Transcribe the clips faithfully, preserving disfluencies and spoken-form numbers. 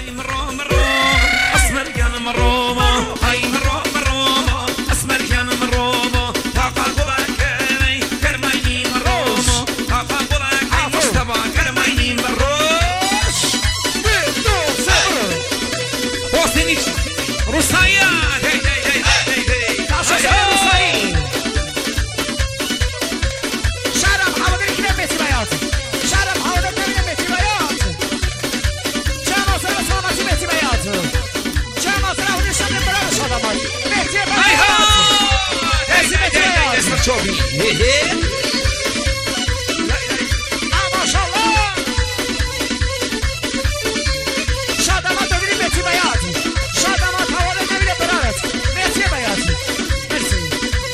های مرو مرو اسمر گن مرو های مرو مرو اسمر گن مرو تاقا بلکه کرمانی مرو تاقا بلکه مشتبه کرمانی مرو حسینی روسایا هی هی هی هی هی روسایی شرم حوادر کی نمیتی بیات شرم حوادر نمیتی بیات چما سر سلامتی میتی بیات چما سر اون شب برای شادمان میتی بیات های های هی هی هی اسم چوبی هی هی ماشاءالله شادمان تو ببین میتی بیات شادمان حوادر نمیره برات میتی بیات مرسی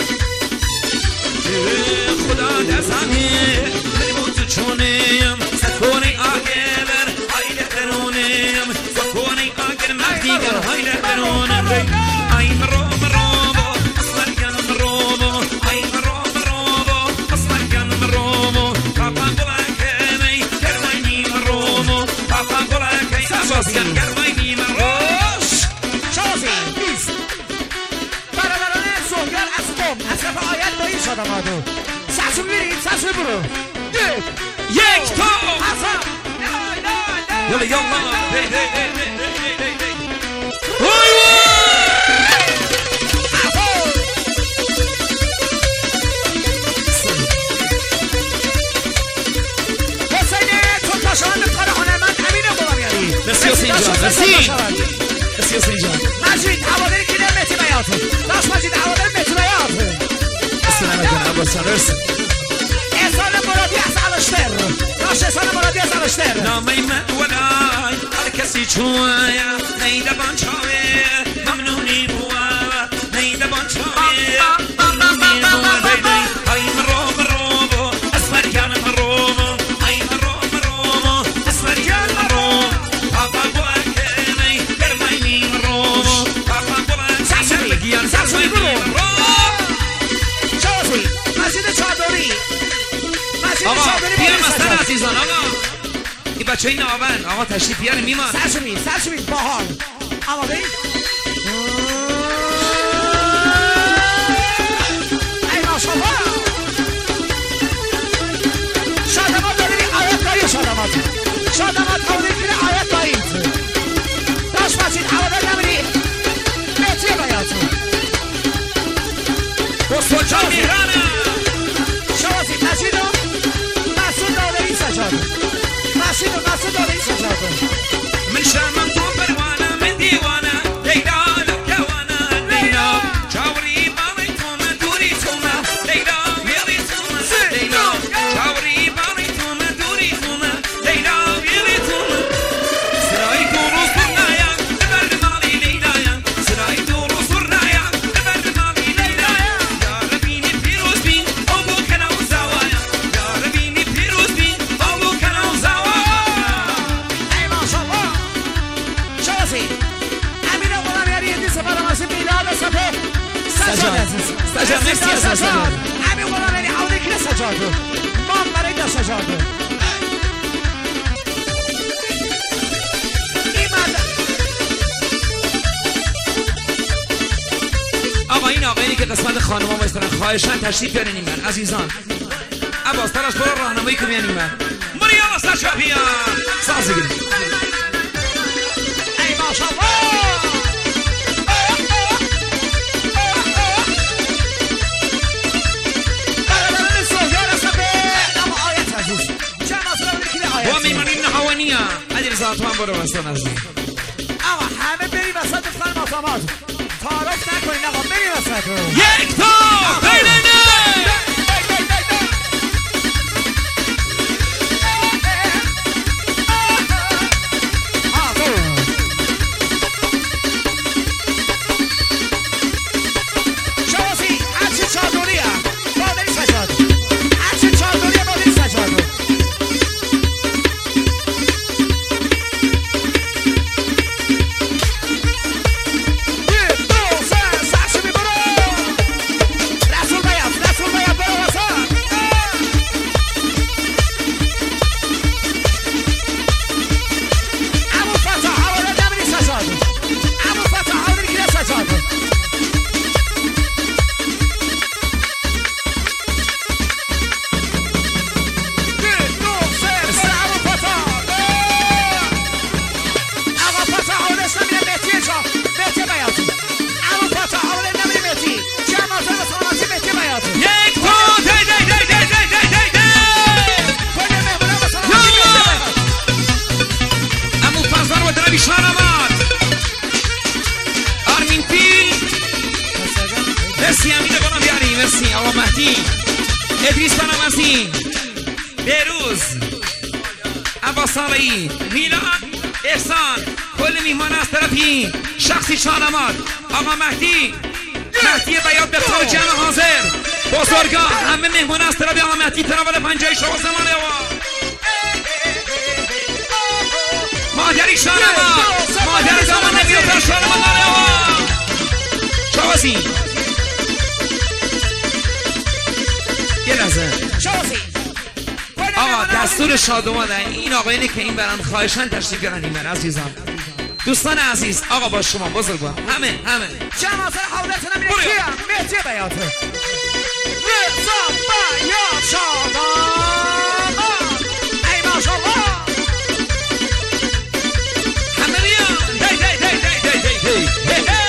خدا دستانه نموت چونیم سکونی آگر هایل درونیم سکونی آگر مردیگر هایل درونیم ای مرو مرو اسمر گن مرو ای مرو مرو اسمر گن مرو پاپا بلکه کرمانی مرو پاپا بلکه اسمر کرمانی مرو شازی بیست برادران سوگر از قم از رفع آیت دایی شدم آدو سرسون میرید سرسون برو یک یک تا حسن یلا یلا هی هی هی هی هی هی مرسی حسین جان مرسی مرسی حسین جان مجید حوادر کی نمیتی بیات داشت مجید حوادر میتی بیات السلام علیکم عباس جان مرسی احسان مرادی از علشتر داشت احسان مرادی از علشتر نامی من ولای هر کسی چویا نیده بانچاوی ممنونی بوا نیده بانچاوی ممنونی بوا دی دی های مرو مرو اسمر گن مرو های مرو مرو اسمر گن مرو پاپا بلکه کرمانی مرو پاپا بلکه بگیان کرمانی مرو شازی مجید چادری مجید آقا چادری بیارم از عزیزان آقا این بچه این آون آقا تشریف بیارم میمان سرشمید سرشمید باحال آماده ای؟ ای ماشاءالله شادمات داری آیت داری شادمات شادمات حوادر کنه آیت داری داشت مجید حوادر نمیری میتیه بیاتون بسول جان میرانه شوازی مجید و مسعود دادری سجاده مجید و مسعود دادری سجاده من شامم تو پروانه من دیوانه لیلا لکوانه لیلا چاوری باری تومه دوری تومه لیلا ویلی تومه لیلا چاوری باری تومه دوری تومه لیلا ویلی تومه سرای دورو سرنایا لبر مالی لیلایا سرای دورو سرنایا لبر مالی لیلایا یا ربینی پیروز بین او بو کناو زوایا یا ربینی پیروز بین او بو کناو زوایا ای ماشاءالله شوازی امین غلامی علی هندی سفر ماسی میلاد سفر سجاد عزیز سجاد مرسی از سجاد امین غلامی علی حوادر کنه سجاده مام برای دا سجاده این مرد آقا این آقایینی که قسمت خانم ها بایسترن خواهشن تشریف بیارین این من عزیزان عباس تراش برو راهنمایی کن بیان این من برو یالا سرچا بیا ساز بگیریم ای ماشاءالله برادران سوگر از سفر اما آیت عزیز چه مسئله بودی که آیت با میمانین نهوانیه علی رضا تو هم برو بستان از آقا همه بری وسط خانم آسامات تعارف نکنین آقا بری وسط یک تا خیلی نه شوازی هرچی چادریه بادری سجاد هرچی چادریه بادری سجاد یک دو سه سرشو میبرو رسول بیاد مهدی ادریس فرامرزی بیروز عباس صالحی میلاد احسان کل میهمان از طرفی شخصی شادمات آقا مهدی مهدی بیاد به خواب جمع حاضر بزرگان همه مهمان از طرف آقا مهدی تراول پنجه شما زمانه و مادری شادمات مادری زمان نبیوتر شادمات داره و شوازی یه لحظه شوازی آقا دستور شادمان این آقایانی که این برن خواهشان تشریف بیارن این برن عزیزان دوستان عزیز آقا با شما بزرگوار همه همه جمع سر حولتنا میره کیه مهدی بیاته رضا بیات شادمان ای ماشالله همه بیان دی دی دی دی دی دی دی دی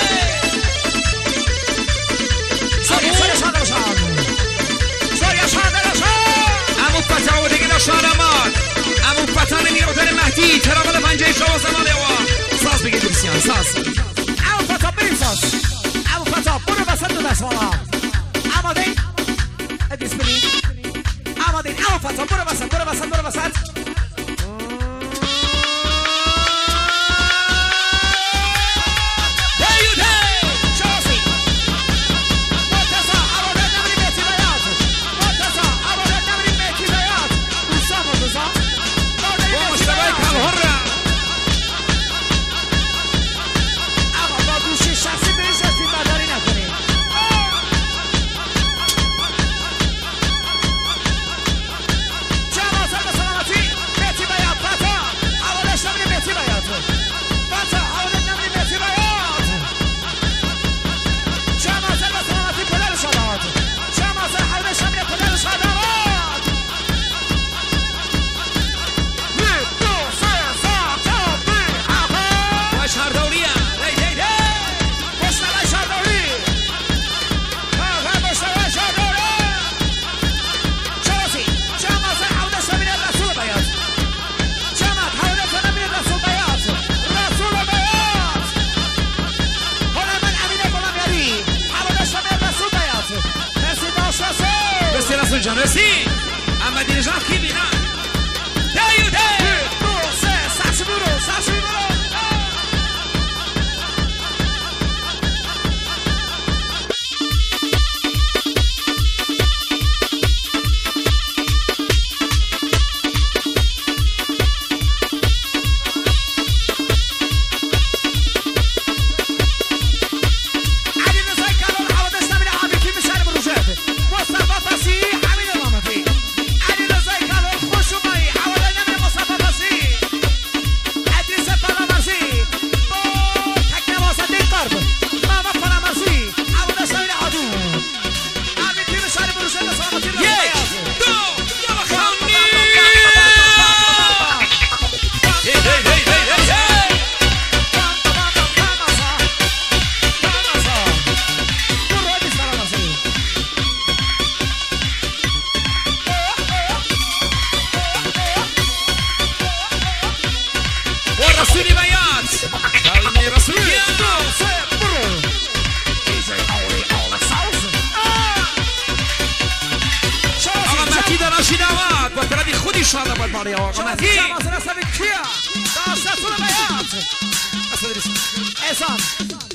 سوری سوری شاده باشان سوری شاده باشان امو فتح و دیگه شادمان امو فتح نیروتر مهدی تراول پنجه شما زمانه و ساز بگید بسیار ساز امو فتح بریم ساز امو فتح برو وسط دو دست والا آماده ادیس بریم آماده امو فتح برو وسط برو وسط برو وسط جان رسی اما دیر جان کی بینا دیو دی برو سه سرش برو سرش برو رسولی بیات داوی رسولی آقا مهدی داراشی دعوت با طرفی خودی شاده باید باری آقا مهدی احسان